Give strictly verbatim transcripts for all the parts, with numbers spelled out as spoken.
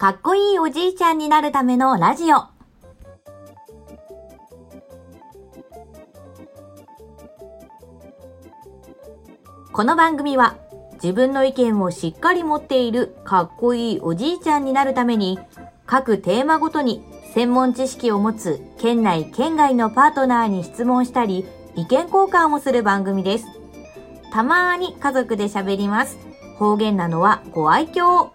かっこいいおじいちゃんになるためのラジオ。この番組は自分の意見をしっかり持っているかっこいいおじいちゃんになるために、各テーマごとに専門知識を持つ県内県外のパートナーに質問したり意見交換をする番組です。たまーに家族で喋ります。方言なのはご愛嬌。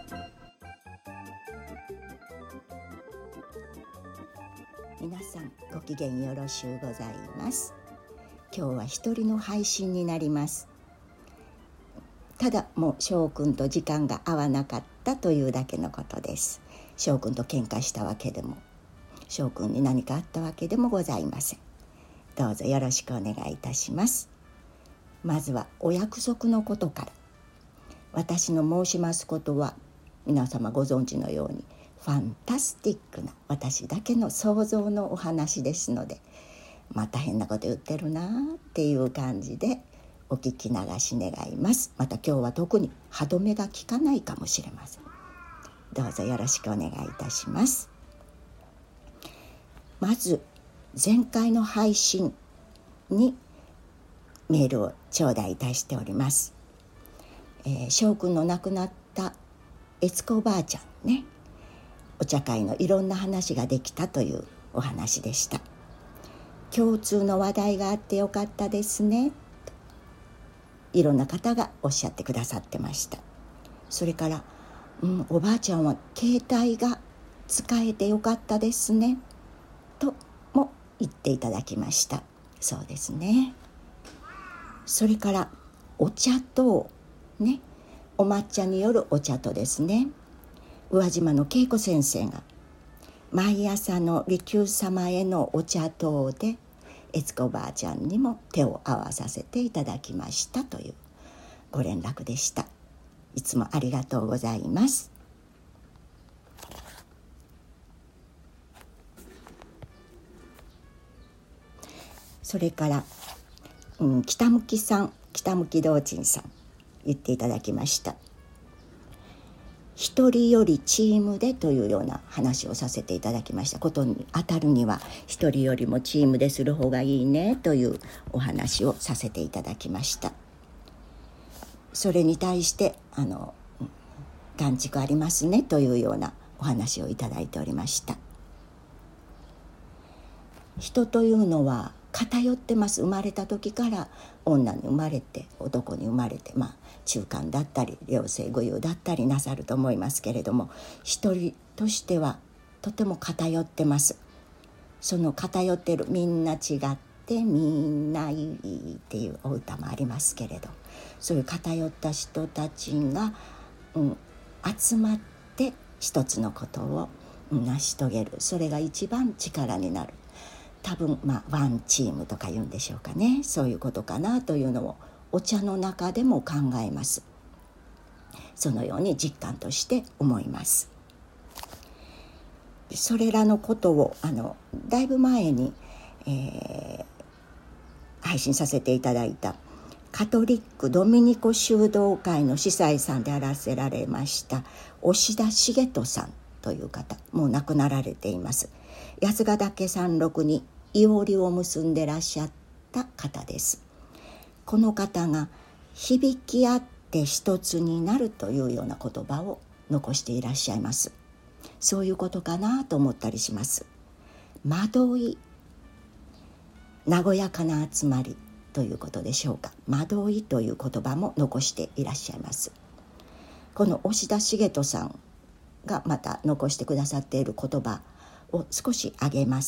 皆さんご機嫌よろしゅうございます。今日は一人の配信になります。ただもう翔くんと時間が合わなかったというだけのことです。翔くんと喧嘩したわけでも翔くんに何かあったわけでもございません。どうぞよろしくお願いいたします。まずはお約束のことから。私の申しますことは皆様ご存知のようにファンタスティックな私だけの想像のお話ですので、また変なこと言ってるなっていう感じでお聞き流し願います。また今日は特に歯止めが効かないかもしれません。どうぞよろしくお願いいたします。まず前回の配信にメールを頂戴いたしております。えー、翔くんの亡くなった悦子おばあちゃんね、お茶会のいろんな話ができたというお話でした。共通の話題があってよかったですねといろんな方がおっしゃってくださってました。それから、うん、おばあちゃんは携帯が使えてよかったですねとも言っていただきました。そうですね。それからお茶とね、お抹茶によるお茶とですね、宇和島の恵子先生が毎朝の利休様へのお茶等で悦子おばあちゃんにも手を合わさせていただきましたというご連絡でした。いつもありがとうございます。それから、うん、北向さん北向道珍さん言っていただきました。一人よりチームでというような話をさせていただきましたことにあたるには、一人よりもチームでする方がいいねというお話をさせていただきました。それに対してあの眼蓄ありますねというようなお話をいただいておりました。人というのは偏ってます。生まれた時から女に生まれて男に生まれて、まあ中間だったり両性具有だったりなさると思いますけれども、一人としてはとても偏ってます。その偏っているみんな違ってみんないいっていうお歌もありますけれど、そういう偏った人たちが、うん、集まって一つのことを成し遂げる、それが一番力になる。多分まあワンチームとか言うんでしょうかね。そういうことかなというのをお茶の中でも考えます。そのように実感として思います。それらのことをあのだいぶ前に、えー、配信させていただいたカトリックドミニコ修道会の司祭さんであらせられました押田茂人さんという方、もう亡くなられています。八ヶ岳山麓にいおりを結んでらっしゃった方です。この方が響き合って一つになるというような言葉を残していらっしゃいます。そういうことかなと思ったりします。惑い、和やかな集まりということでしょうか。惑いという言葉も残していらっしゃいます。この押田茂人さんがまた残してくださっている言葉を少し挙げます。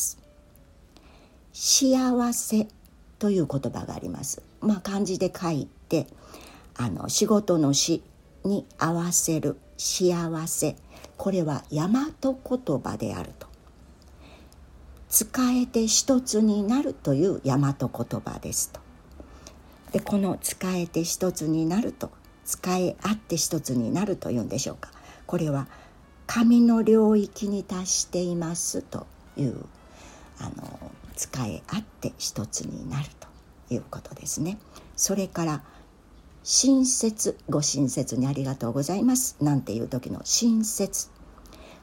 幸せという言葉があります。まあ漢字で書いて、あの仕事のしに合わせる幸せ、これは大和言葉であると。使えて一つになるという大和言葉ですと。でこの使えて一つになると、使え合って一つになるというんでしょうか。これは神の領域に達していますというあの使え合って一つになるということですね。それから親切、ご親切にありがとうございますなんていう時の親切、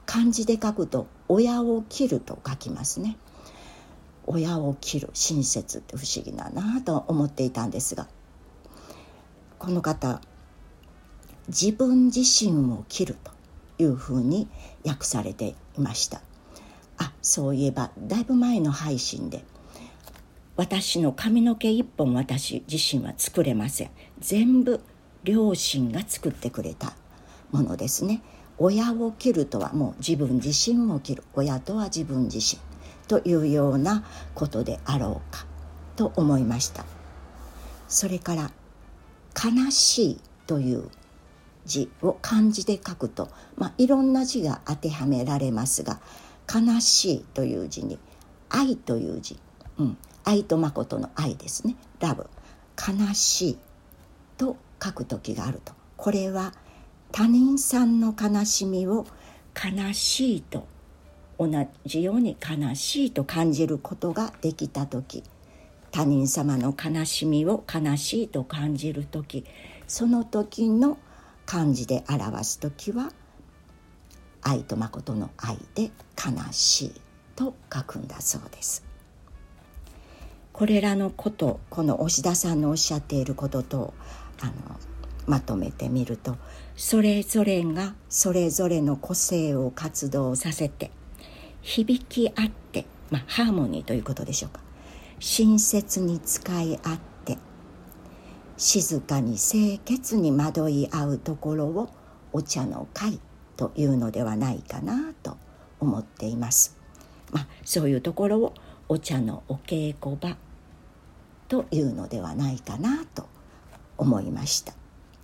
漢字で書くと親を切ると書きますね。親を切る、親切って不思議だなと思っていたんですが、この方自分自身を切るというふうに訳されていました。あ、そういえばだいぶ前の配信で、私の髪の毛一本私自身は作れません、全部両親が作ってくれたものですね。親を切るとはもう自分自身を切る、親とは自分自身というようなことであろうかと思いました。それから悲しいという字を漢字で書くと、まあ、いろんな字が当てはめられますが、悲しいという字に愛という字、うん、愛と誠の愛ですね、ラブ、悲しいと書く時があると。これは他人さんの悲しみを悲しいと、同じように悲しいと感じることができた時、他人様の悲しみを悲しいと感じる時、その時の漢字で表す時は愛と誠の愛で悲しいと書くんだそうです。これらのこと、この押田さんのおっしゃっていることとあのまとめてみると、それぞれがそれぞれの個性を活動させて響き合って、まあ、ハーモニーということでしょうか、親切に使い合って静かに清潔に惑い合うところをお茶の会というのではないかなと思っています。まあ、そういうところをお茶のお稽古場というのではないかなと思いました。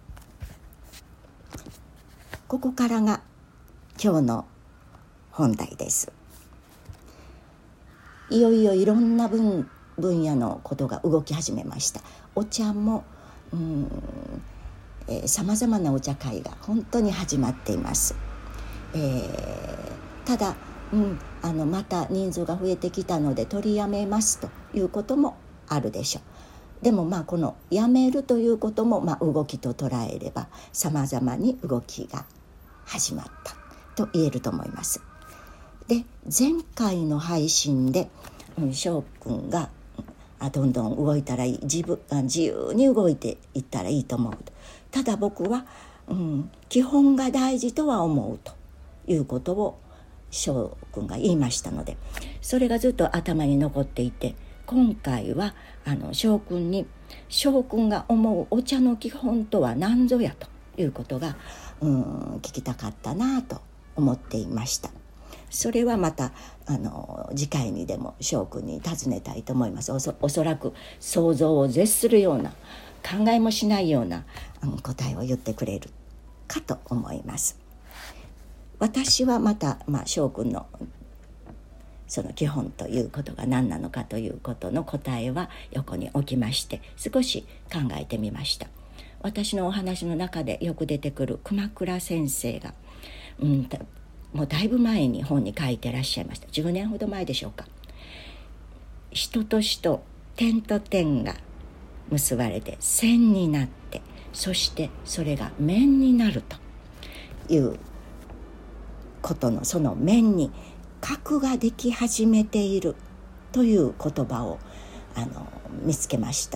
ここからが今日の本題です。いよいよいろんな 分, 分野のことが動き始めました。お茶もさまざまなお茶会が本当に始まっています。えー、ただ、うん、あのまた人数が増えてきたので取りやめますということもあるでしょう。でもまあこのやめるということもまあ動きと捉えればさまざまに動きが始まったと言えると思います。で、前回の配信で翔くんがあどんどん動いたらいい、自分自由に動いていったらいいと思う。ただ僕は、うん、基本が大事とは思うということを翔くんが言いましたので、それがずっと頭に残っていて、今回はあの翔くんに翔くんが思うお茶の基本とは何ぞやということが、うん、聞きたかったなと思っていました。それはまたあの次回にでも翔くんに尋ねたいと思います。お そ, おそらく想像を絶するような、考えもしないような、うん、答えを言ってくれるかと思います。私はまた、まあ、翔くんのその基本ということが何なのかということの答えは横に置きまして、少し考えてみました。私のお話の中でよく出てくる熊倉先生が、うん、もうだいぶ前に本に書いてらっしゃいました。じゅうねんほど前でしょうか。人と人と点と点が結ばれて線になって、そしてそれが面になるということの、その面に核ができ始めているという言葉をあの見つけました。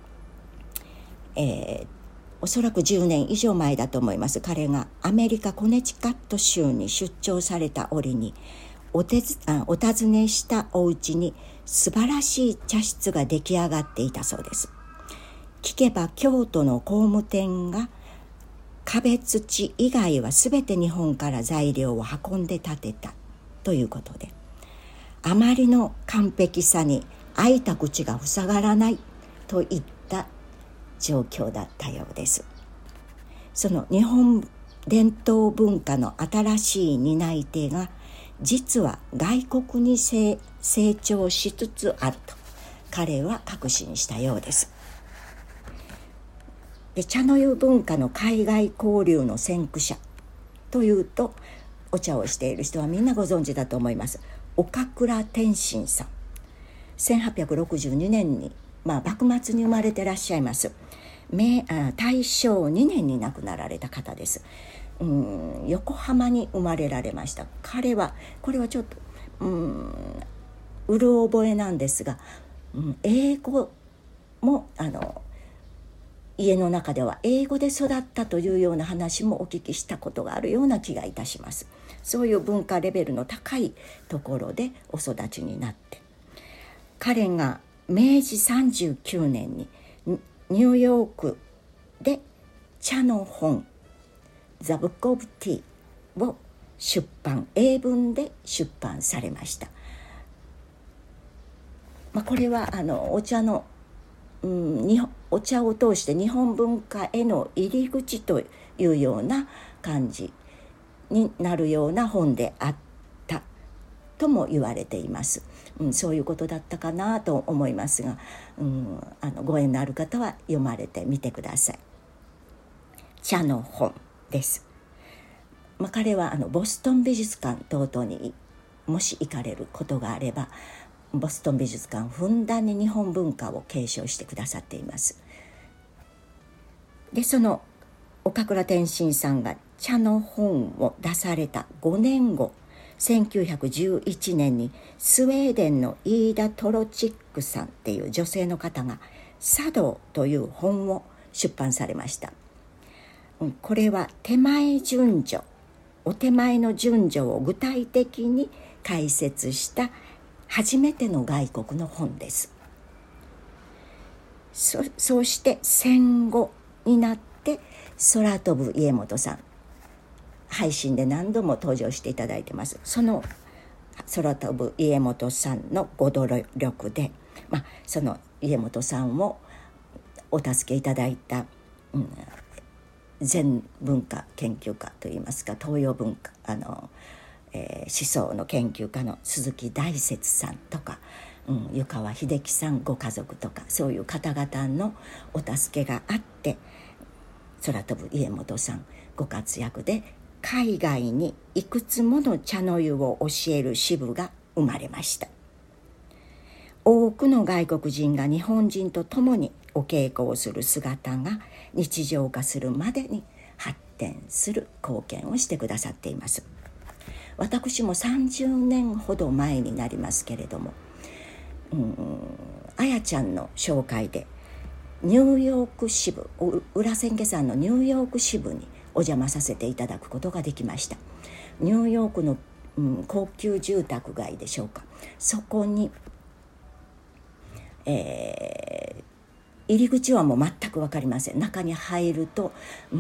えー、おそらくじゅうねん以上前だと思います。彼がアメリカコネチカット州に出張された折にお手ずあお尋ねしたお家に素晴らしい茶室が出来上がっていたそうです。聞けば京都の工務店が壁土以外はすべて日本から材料を運んで建てたということで、あまりの完璧さに開いた口が塞がらないといった状況だったようです。その日本伝統文化の新しい担い手が実は外国に成長しつつあると彼は確信したようです。で、茶の湯文化の海外交流の先駆者というと、お茶をしている人はみんなご存知だと思います。岡倉天心さん、せんはっぴゃくろくじゅうにねんに、まあ、幕末に生まれてらっしゃいます。明あ大正にねんに亡くなられた方です。 うん、横浜に生まれられました。彼はこれはちょっと、うん、うる覚えなんですが、うん、英語もあの家の中では英語で育ったというような話もお聞きしたことがあるような気がいたします。そういう文化レベルの高いところでお育ちになって、彼がめいじさんじゅうきゅうねんにニューヨークで茶の本 The Book of Tea を出版、英文で出版されました。まあ、これはあのお茶の、うん、にお茶を通して日本文化への入り口というような感じになるような本であったとも言われています。うん、そういうことだったかなと思いますが、うん、あのご縁のある方は読まれてみてください。茶の本です。まあ、彼はあのボストン美術館等々にもし行かれることがあれば、ボストン美術館ふんだんに日本文化を継承してくださっています。でその岡倉天心さんが茶の本を出されたごねんご、せんきゅうひゃくじゅういちねんにスウェーデンのイーダ・トロチックさんっていう女性の方が茶道という本を出版されました。これは手前順序、お手前の順序を具体的に解説した初めての外国の本です。 そ, そうして戦後になって空飛ぶ家元さん、配信で何度も登場していただいてます。その空飛ぶ家元さんのご努力で、まあ、その家元さんをお助けいただいた、うん、禅文化研究家といいますか、東洋文化あの、えー、思想の研究家の鈴木大拙さんとか、うん、湯川秀樹さんご家族とか、そういう方々のお助けがあって空飛ぶ家元さんご活躍で海外にいくつもの茶の湯を教える支部が生まれました。多くの外国人が日本人と共にお稽古をする姿が日常化するまでに発展する貢献をしてくださっています。私もさんじゅうねんほど前になりますけれども、うん、あやちゃんの紹介でニューヨーク支部、裏千家さんのニューヨーク支部にお邪魔させていただくことができました。ニューヨークの、うん、高級住宅街でしょうか、そこに、えー、入り口はもう全く分かりません。中に入ると、うん、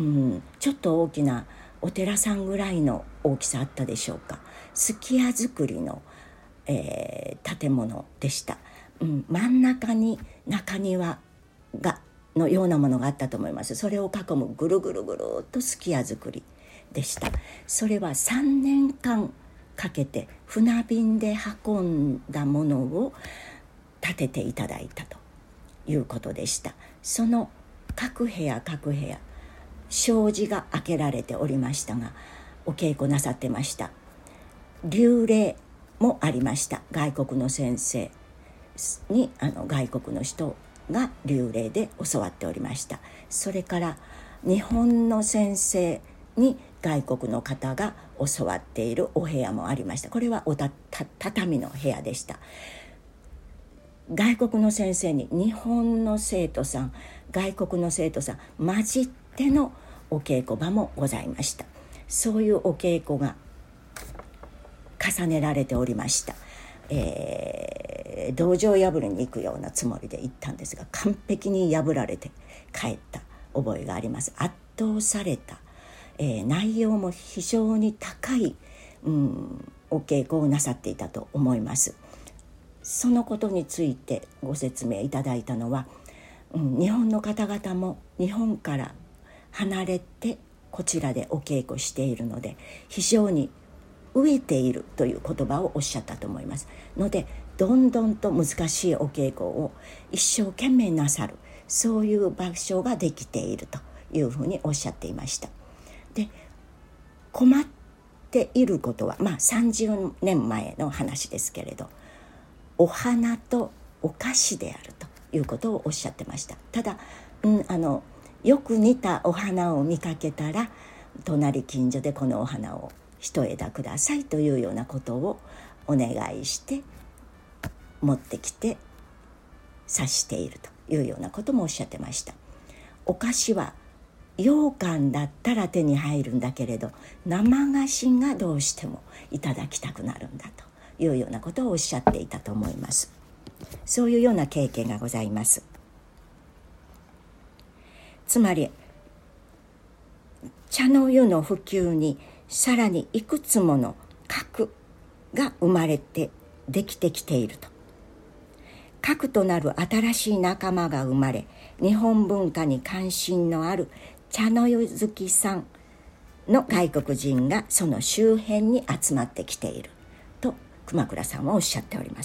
ちょっと大きなお寺さんぐらいの大きさあったでしょうか。すき家造りの、えー、建物でした。うん、真ん中に中庭がのようなものがあったと思います。それを囲むぐるぐるぐるっとすき家造りでした。それはさんねんかんかけて船便で運んだものを建てていただいたということでした。その各部屋各部屋障子が開けられておりましたが、お稽古なさってました。流礼もありました。外国の先生にあの外国の人が流礼で教わっておりました。それから日本の先生に外国の方が教わっているお部屋もありました。これはおたた畳の部屋でした。外国の先生に日本の生徒さん、外国の生徒さん混じってのお稽古場もございました。そういうお稽古が重ねられておりました。えー、道場破りに行くようなつもりで行ったんですが、完璧に破られて帰った覚えがあります。圧倒された、えー、内容も非常に高い、うん、お稽古をなさっていたと思います。そのことについてご説明いただいたのは、うん、日本の方々も日本から離れてこちらでお稽古しているので、非常に飢えているという言葉をおっしゃったと思いますので、どんどんと難しいお稽古を一生懸命なさる、そういう場所ができているというふうにおっしゃっていました。で、困っていることは、まあさんじゅうねんまえの話ですけれど、お花とお菓子であるということをおっしゃってました。ただ、うん、あのよく似たお花を見かけたら隣近所でこのお花を一枝くださいというようなことをお願いして持ってきて刺しているというようなこともおっしゃってました。お菓子は羊羹だったら手に入るんだけれど、生菓子がどうしてもいただきたくなるんだというようなことをおっしゃっていたと思います。そういうような経験がございます。つまり茶の湯の普及にさらにいくつもの核が生まれてできてきていると。核となる新しい仲間が生まれ、日本文化に関心のある茶の湯好きさんの外国人がその周辺に集まってきていると熊倉さんはおっしゃっております。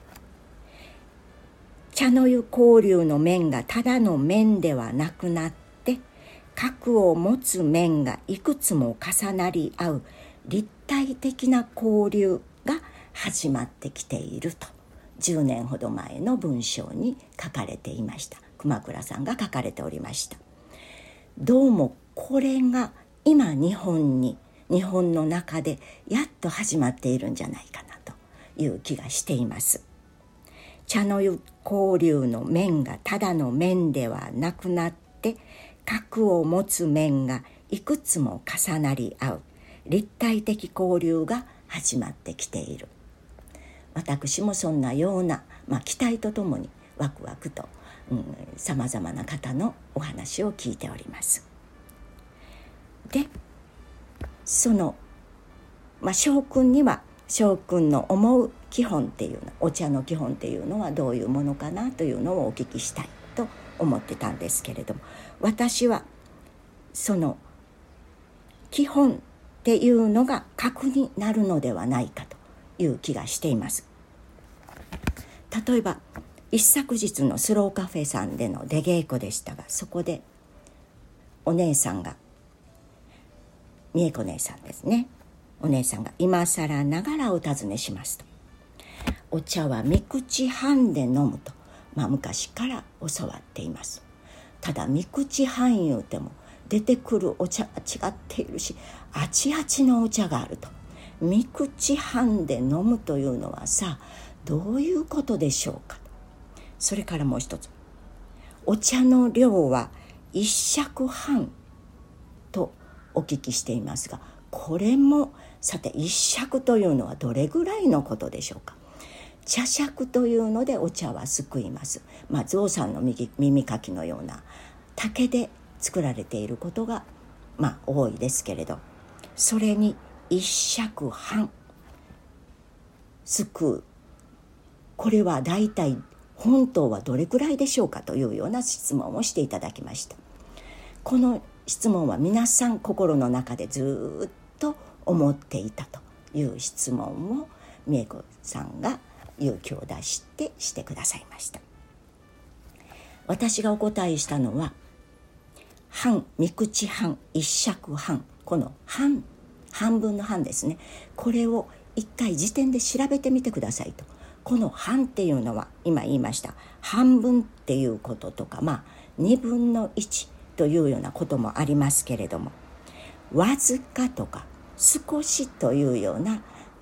茶の湯交流の面がただの面ではなくなって、核を持つ面がいくつも重なり合う立体的な交流が始まってきていると、じゅうねんほど前の文章に書かれていました。熊倉さんが書かれておりました。どうもこれが今日本に日本の中でやっと始まっているんじゃないかなという気がしています。茶の湯交流の面がただの面ではなくなって、核を持つ面がいくつも重なり合う立体的交流が始まってきている。私もそんなような、まあ、期待とともにワクワクとさまざまな方のお話を聞いております。でその、まあ、将軍には将軍の思う基本っていうの、お茶の基本っていうのはどういうものかなというのをお聞きしたいと思ってたんですけれども、私はその基本っていうのが核になるのではないかという気がしています。例えば一昨日のスローカフェさんでの出稽古でしたが、そこでお姉さんが、美恵子姉さんですね、お姉さんが今更ながらお尋ねしますと、お茶は三口半で飲むと、まあ、昔から教わっています。ただ三口半言うても出てくるお茶が違っているし、あちあちのお茶があると。三口半で飲むというのはさ、どういうことでしょうか。それからもう一つ、お茶の量は一尺半とお聞きしていますが、これもさて一尺というのはどれぐらいのことでしょうか。茶杓というのでお茶はすくいます。まあ、象さんの耳耳かきのような竹で作られていることがまあ多いですけれど、それに一尺半すくう、これはだいたい本当はどれくらいでしょうかというような質問をしていただきました。この質問は皆さん心の中でずっと思っていたという質問を美恵子さんが勇気を出してしてくださいました。私がお答えしたのは、半、三口半、一尺半、この半、半分の半ですね、これを一回時点で調べてみてくださいと。この半っていうのは今言いました半分っていうこととか、まあ二分の一というようなこともありますけれども、わずかとか少しというような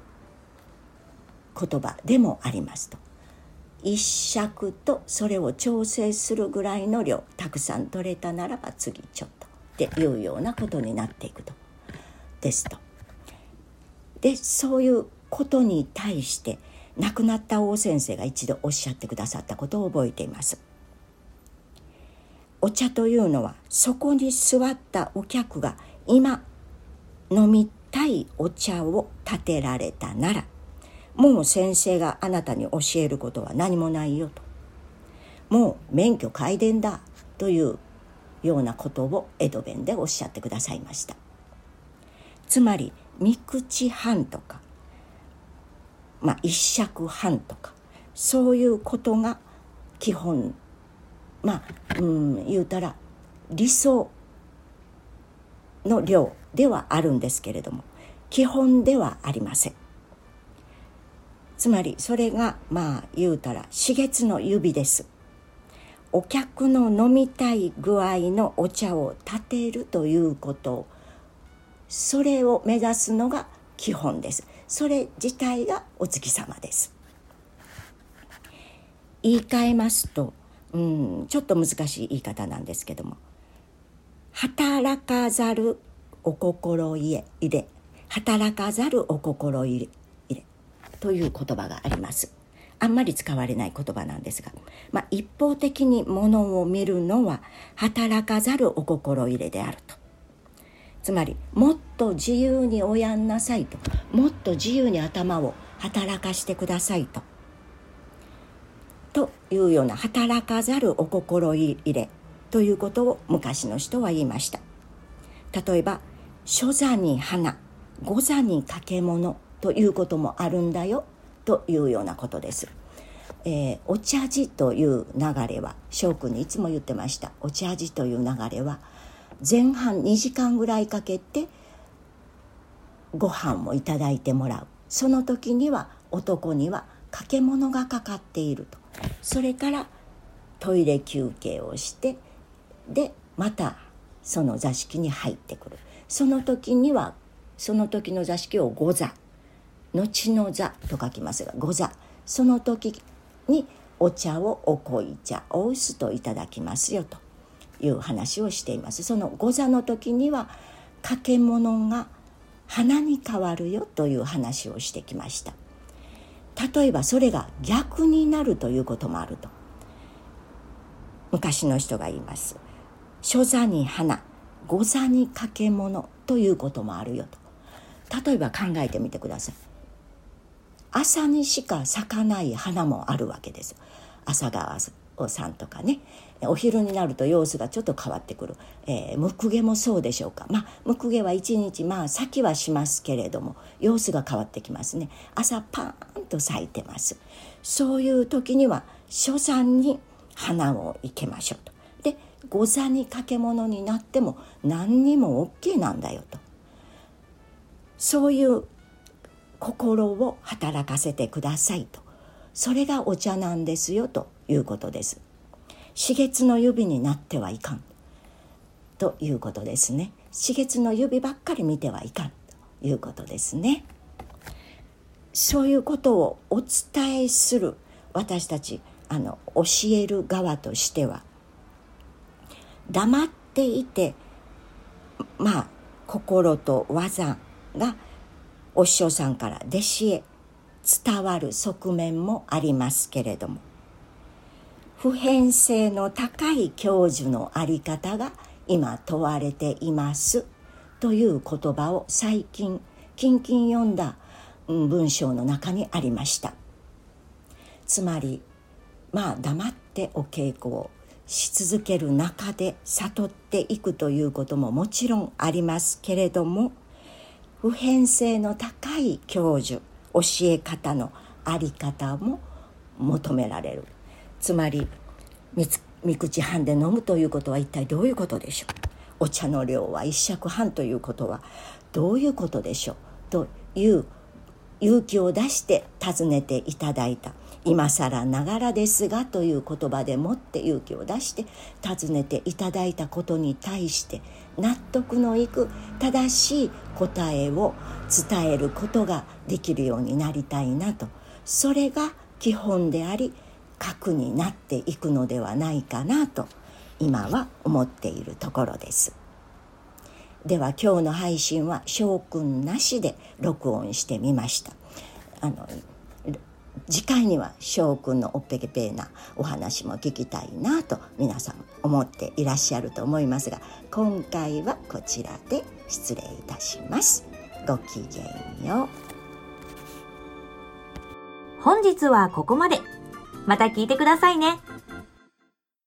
言葉でもありますと。一尺とそれを調整するぐらいの量、たくさん取れたならば次ちょっとっていうようなことになっていくとですと。でそういうことに対して亡くなった王先生が一度おっしゃってくださったことを覚えています。お茶というのは、そこに座ったお客が今飲みたいお茶を立てられたなら、もう先生があなたに教えることは何もないよと、もう免許皆伝だというようなことを江戸弁でおっしゃってくださいました。つまり三口半とか、まあ、一尺半とか、そういうことが基本、まあ、うん、言うたら理想の量ではあるんですけれども、基本ではありません。つまりそれがまあ言うたら四月の指です。お客の飲みたい具合のお茶を立てるということそれを目指すのが基本です。それ自体がお月様です。言い換えますと、うん、ちょっと難しい言い方なんですけども、働かざるお心入れ、働かざるお心入れという言葉があります。あんまり使われない言葉なんですが、まあ、一方的に物を見るのは働かざるお心入れであると。つまりもっと自由におやんなさいと、もっと自由に頭を働かしてくださいとというような、働かざるお心入れということを昔の人は言いました。例えば初座に花、後座に掛け物ということもあるんだよというようなことです。えー、お茶事という流れは、翔くんにいつも言ってました。お茶事という流れは前半にじかんぐらいかけてご飯をいただいてもらう。その時には男には掛け物がかかっていると。それからトイレ休憩をして、でまたその座敷に入ってくる。その時にはその時の座敷を後座、後の座と書きますが後座、その時にお茶をお濃茶お薄といただきますよという話をしています。その後座の時には掛け物が花に変わるよという話をしてきました。例えばそれが逆になるということもあると昔の人が言います。初座に花、後座に掛け物ということもあるよと。例えば考えてみてください。朝にしか咲かない花もあるわけです。朝顔さんとかね、お昼になると様子がちょっと変わってくる、えー、ムクゲもそうでしょうか。まあムクゲは一日まあ咲きはしますけれども様子が変わってきますね。朝パーンと咲いてます。そういう時には初座に花を生けましょうと。で後座に掛け物になっても何にも OK なんだよと。そういう心を働かせてくださいと。それがお茶なんですよということです。四月の指になってはいかんということですね。四月の指ばっかり見てはいかんということですね。そういうことをお伝えする私たちあの教える側としては、黙っていてまあ心と技がお師匠さんから弟子へ伝わる側面もありますけれども、普遍性の高い教授のあり方が今問われていますという言葉を最近近々読んだ文章の中にありました。つまりまあ黙ってお稽古をし続ける中で悟っていくということももちろんありますけれども、普遍性の高い教授、教え方のあり方も求められる。つまり三口半で飲むということは一体どういうことでしょう。お茶の量は一尺半ということはどういうことでしょうという勇気を出して尋ねていただいた。今更ながらですがという言葉でもって勇気を出して尋ねていただいたことに対して納得のいく正しい答えを伝えることができるようになりたいなと。それが基本であり核になっていくのではないかなと今は思っているところです。では今日の配信は翔くんなしで録音してみました。あの次回には翔くんのおっぺけぺーなお話も聞きたいなと皆さん思っていらっしゃると思いますが、今回はこちらで失礼いたします。ごきげんよう。 本日はここまで。また聞いてくださいね。